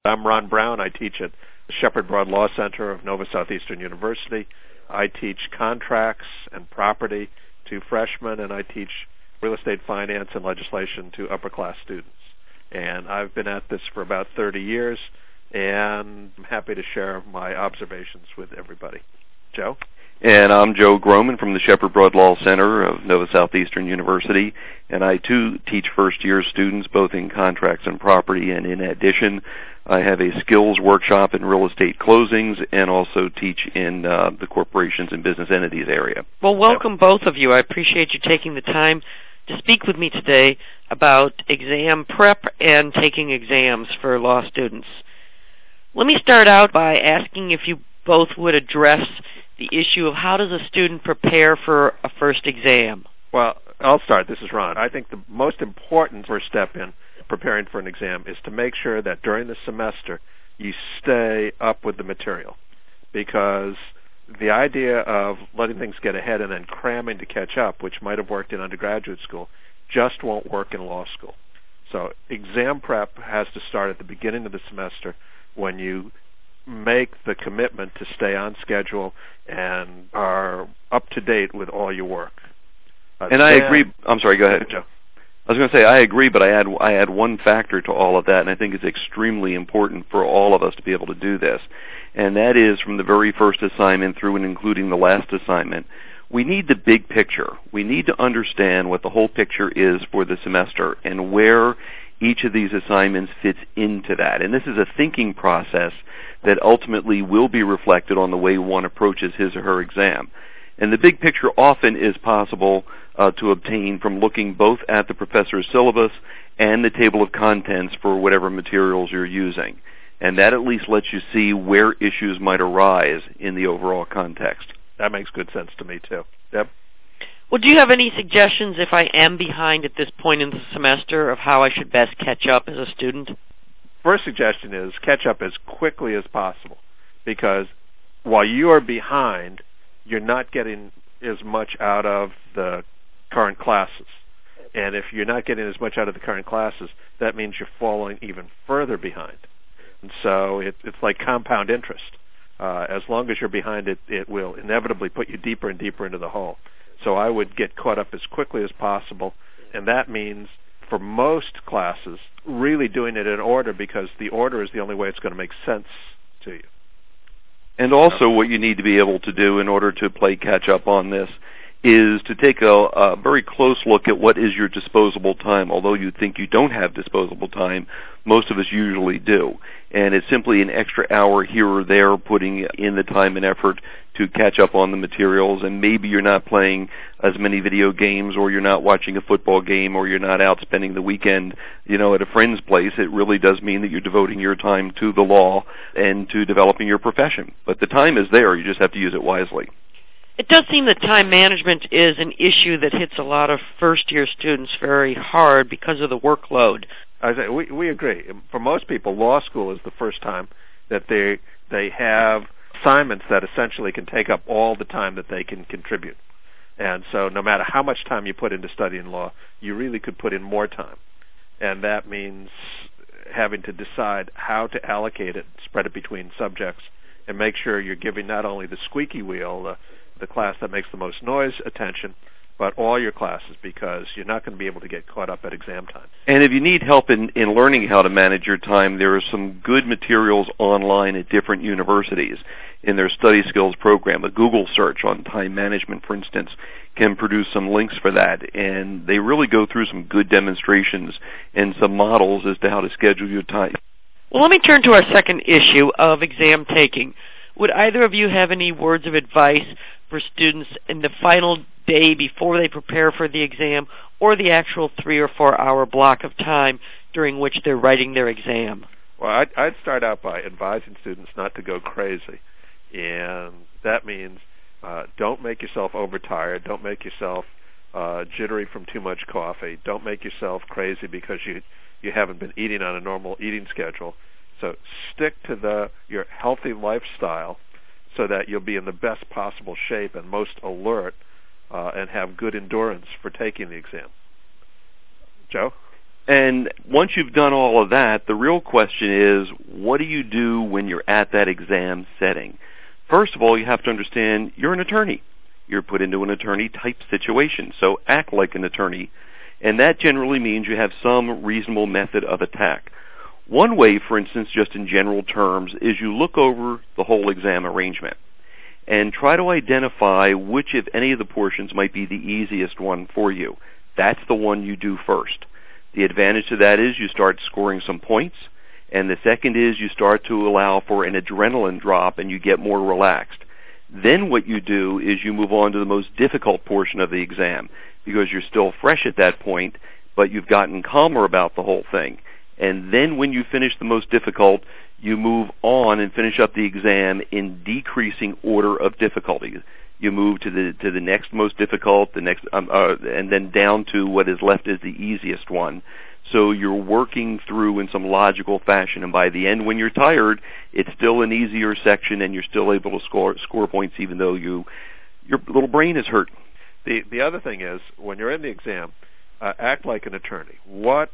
I'm Ron Brown. I teach at the Shepherd Broad Law Center of Nova Southeastern University. I teach contracts and property to freshmen, and I teach real estate finance and legislation to upper-class students. And I've been at this for about 30 years, and I'm happy to share my observations with everybody. Joe? And I'm Joe Groman from the Shepherd Broad Law Center of Nova Southeastern University, and I, too, teach first-year students both in contracts and property, and in addition, I have a skills workshop in real estate closings and also teach in the corporations and business entities area. Well, welcome both of you. I appreciate you taking the time to speak with me today about exam prep and taking exams for law students. Let me start out by asking if you both would address the issue of how does a student prepare for a first exam? Well, I'll start. This is Ron. I think the most important first step in preparing for an exam is to make sure that during the semester you stay up with the material, because the idea of letting things get ahead and then cramming to catch up, which might have worked in undergraduate school, just won't work in law school. So exam prep has to start at the beginning of the semester when you make the commitment to stay on schedule and are up to date with all your work. And I agree. I'm sorry, go ahead. Joe. I was going to say I agree, but I add one factor to all of that, and I think it's extremely important for all of us to be able to do this, and that is from the very first assignment through and including the last assignment, we need the big picture. We need to understand what the whole picture is for the semester and where each of these assignments fits into that. And this is a thinking process that ultimately will be reflected on the way one approaches his or her exam. And the big picture often is possible to obtain from looking both at the professor's syllabus and the table of contents for whatever materials you're using. And that at least lets you see where issues might arise in the overall context. That makes good sense to me, too. Deb? Well, do you have any suggestions if I am behind at this point in the semester of how I should best catch up as a student? First suggestion is catch up as quickly as possible, because while you are behind, you're not getting as much out of the current classes. And if you're not getting as much out of the current classes, that means you're falling even further behind. And so it's like compound interest. As long as you're behind, it will inevitably put you deeper and deeper into the hole. So I would get caught up as quickly as possible, and that means for most classes really doing it in order, because the order is the only way it's going to make sense to you. And also what you need to be able to do in order to play catch up on this is to take a very close look at what is your disposable time. Although you think you don't have disposable time, most of us usually do. And it's simply an extra hour here or there putting in the time and effort to catch up on the materials. And maybe you're not playing as many video games, or you're not watching a football game, or you're not out spending the weekend, at a friend's place. It really does mean that you're devoting your time to the law and to developing your profession. But the time is there. You just have to use it wisely. It does seem that time management is an issue that hits a lot of first-year students very hard because of the workload. We agree. For most people, law school is the first time that they have assignments that essentially can take up all the time that they can contribute. And so no matter how much time you put into studying law, you really could put in more time. And that means having to decide how to allocate it, spread it between subjects, and make sure you're giving not only the squeaky wheel, the class that makes the most noise, attention, but all your classes, because you're not going to be able to get caught up at exam time. And if you need help in learning how to manage your time, there are some good materials online at different universities in their study skills program. A Google search on time management, for instance, can produce some links for that. And they really go through some good demonstrations and some models as to how to schedule your time. Well, let me turn to our second issue of exam taking. Would either of you have any words of advice for students in the final day before they prepare for the exam, or the actual 3 or 4 hour block of time during which they're writing their exam? Well, I'd start out by advising students not to go crazy. And that means don't make yourself overtired. Don't make yourself jittery from too much coffee. Don't make yourself crazy because you haven't been eating on a normal eating schedule. So stick to your healthy lifestyle so that you'll be in the best possible shape and most alert and have good endurance for taking the exam. Joe? And once you've done all of that, the real question is, what do you do when you're at that exam setting? First of all, you have to understand you're an attorney. You're put into an attorney-type situation, so act like an attorney. And that generally means you have some reasonable method of attack. One way, for instance, just in general terms, is you look over the whole exam arrangement and try to identify which, if any, of the portions might be the easiest one for you. That's the one you do first. The advantage to that is you start scoring some points, and the second is you start to allow for an adrenaline drop and you get more relaxed. Then what you do is you move on to the most difficult portion of the exam because you're still fresh at that point, but you've gotten calmer about the whole thing. And then when you finish the most difficult, you move on and finish up the exam in decreasing order of difficulty. You move to the next most difficult, and then down to what is left as the easiest one. So you're working through in some logical fashion, and by the end, when you're tired, it's still an easier section, and you're still able to score points, even though your little brain is hurt. The other thing is, when you're in the exam, act like an attorney. What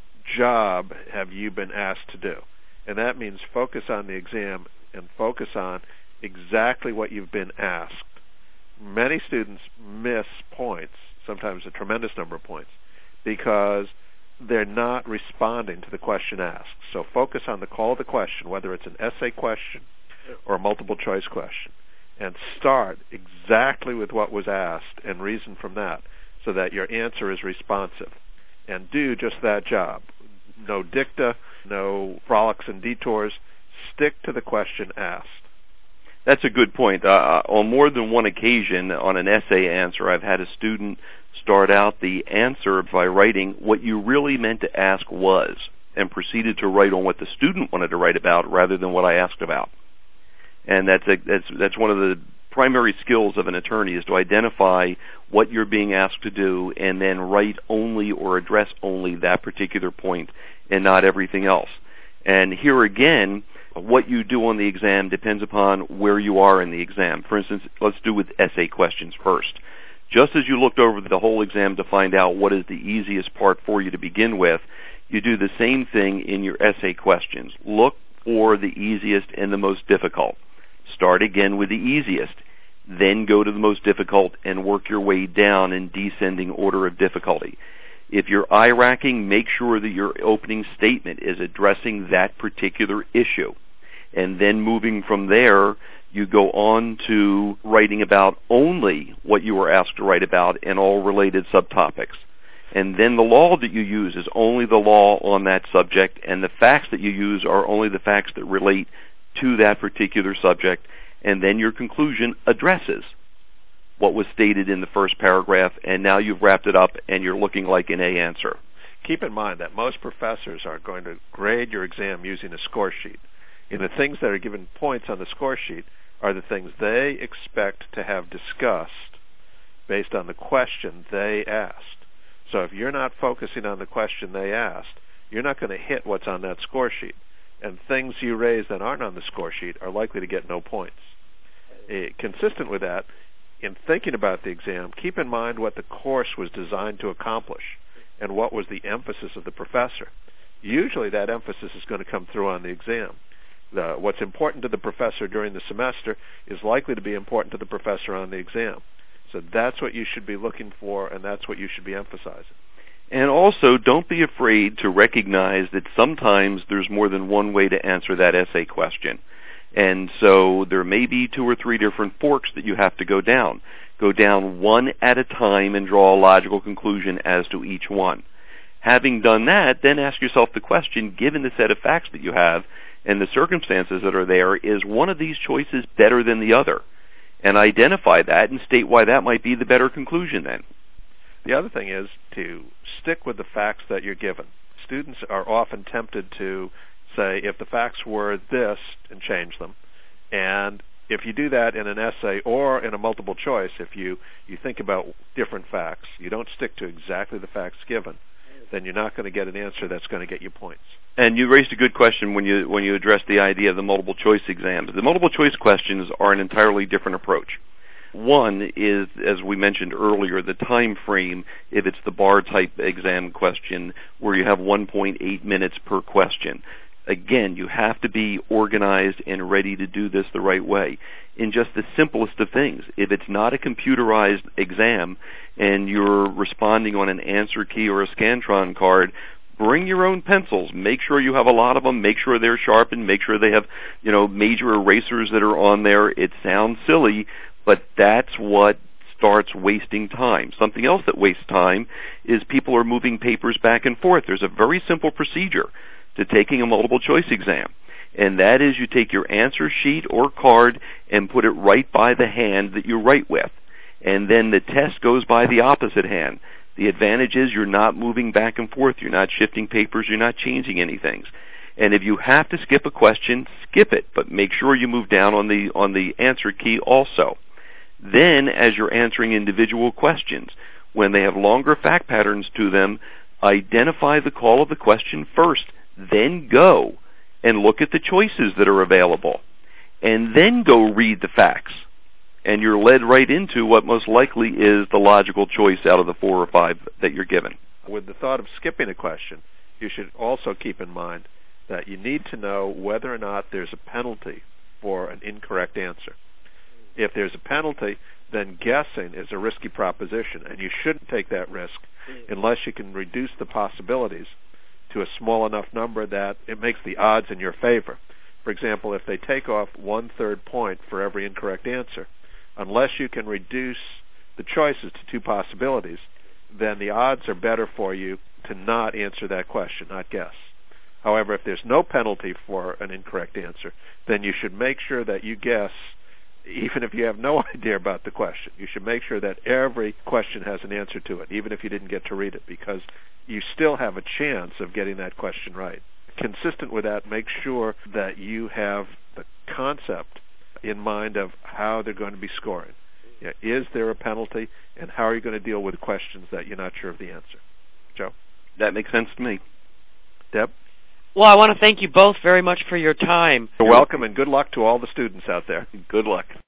job have you been asked to do? And that means focus on the exam and focus on exactly what you've been asked. Many students miss points, sometimes a tremendous number of points, because they're not responding to the question asked. So focus on the call of the question, whether it's an essay question or a multiple choice question, and start exactly with what was asked and reason from that so that your answer is responsive. And do just that job. No dicta, no frolics and detours. Stick to the question asked. That's a good point. On more than one occasion, on an essay answer, I've had a student start out the answer by writing what you really meant to ask was, and proceeded to write on what the student wanted to write about rather than what I asked about. And that's one of the primary skills of an attorney, is to identify what you're being asked to do and then write only or address only that particular point and not everything else. And here again, what you do on the exam depends upon where you are in the exam. For instance, let's do with essay questions first. Just as you looked over the whole exam to find out what is the easiest part for you to begin with, you do the same thing in your essay questions. Look for the easiest and the most difficult. Start again with the easiest. Then go to the most difficult and work your way down in descending order of difficulty. If you're eye-racking, make sure that your opening statement is addressing that particular issue. And then moving from there, you go on to writing about only what you were asked to write about and all related subtopics. And then the law that you use is only the law on that subject, and the facts that you use are only the facts that relate to that particular subject. And then your conclusion addresses what was stated in the first paragraph, and now you've wrapped it up and you're looking like an A answer. Keep in mind that most professors are going to grade your exam using a score sheet. And the things that are given points on the score sheet are the things they expect to have discussed based on the question they asked. So if you're not focusing on the question they asked, you're not going to hit what's on that score sheet. And things you raise that aren't on the score sheet are likely to get no points. Consistent with that, in thinking about the exam, keep in mind what the course was designed to accomplish and what was the emphasis of the professor. Usually that emphasis is going to come through on the exam. What's important to the professor during the semester is likely to be important to the professor on the exam. So that's what you should be looking for, and that's what you should be emphasizing. And also, don't be afraid to recognize that sometimes there's more than one way to answer that essay question. And so there may be 2 or 3 different forks that you have to go down. Go down one at a time and draw a logical conclusion as to each one. Having done that, then ask yourself the question, given the set of facts that you have and the circumstances that are there, is one of these choices better than the other? And identify that and state why that might be the better conclusion then. The other thing is to stick with the facts that you're given. Students are often tempted to say, if the facts were this, and change them. And if you do that in an essay or in a multiple choice, if you think about different facts, you don't stick to exactly the facts given, then you're not going to get an answer that's going to get you points. And you raised a good question when you addressed the idea of the multiple choice exams. The multiple choice questions are an entirely different approach. One is, as we mentioned earlier, the time frame, if it's the bar type exam question where you have 1.8 minutes per question. Again, you have to be organized and ready to do this the right way. In just the simplest of things, if it's not a computerized exam and you're responding on an answer key or a Scantron card, bring your own pencils. Make sure you have a lot of them. Make sure they're sharpened. Make sure they have, major erasers that are on there. It sounds silly, but that's what starts wasting time. Something else that wastes time is people are moving papers back and forth. There's a very simple procedure to taking a multiple choice exam, and that is you take your answer sheet or card and put it right by the hand that you write with, and then the test goes by the opposite hand. The advantage is you're not moving back and forth, you're not shifting papers, you're not changing anything. And if you have to skip a question, skip it, but make sure you move down on the answer key also. Then, as you're answering individual questions, when they have longer fact patterns to them, identify the call of the question first. Then go and look at the choices that are available, and then go read the facts. And you're led right into what most likely is the logical choice out of the 4 or 5 that you're given. With the thought of skipping a question, you should also keep in mind that you need to know whether or not there's a penalty for an incorrect answer. If there's a penalty, then guessing is a risky proposition, and you shouldn't take that risk unless you can reduce the possibilities to a small enough number that it makes the odds in your favor. For example, if they take off 1/3 point for every incorrect answer, unless you can reduce the choices to 2 possibilities, then the odds are better for you to not answer that question, not guess. However, if there's no penalty for an incorrect answer, then you should make sure that you guess, even if you have no idea about the question. You should make sure that every question has an answer to it, even if you didn't get to read it, because you still have a chance of getting that question right. Consistent with that, make sure that you have the concept in mind of how they're going to be scoring. Is there a penalty, and how are you going to deal with questions that you're not sure of the answer? Joe? That makes sense to me. Deb? Well, I want to thank you both very much for your time. You're welcome, and good luck to all the students out there. Good luck.